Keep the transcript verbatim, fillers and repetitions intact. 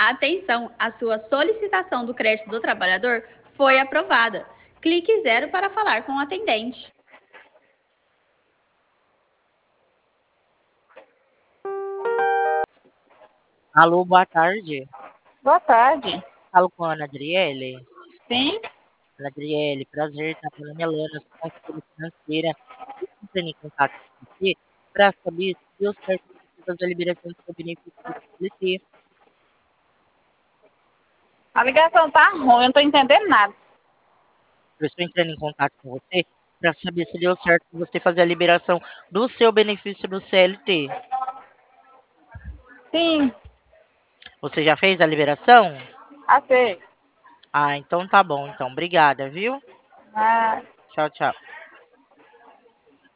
Atenção, a sua solicitação do crédito do trabalhador foi aprovada. Clique zero para falar com o atendente. Alô, boa tarde. Boa tarde. Falo com a Ana Adriele. Sim? Ana Adriele, prazer, tá falando é Lana, sou consultora financeira. Eu tô entrando em contato com você para saber se deu certo você fazer a liberação do seu benefício do C L T. A ligação tá ruim, eu não tô entendendo nada. Eu estou entrando em contato com você para saber se deu certo você fazer a liberação do seu benefício do C L T. Sim, Você já fez a liberação? aceito. Ah, então tá bom, então. Obrigada, viu? Ah. Tchau, tchau.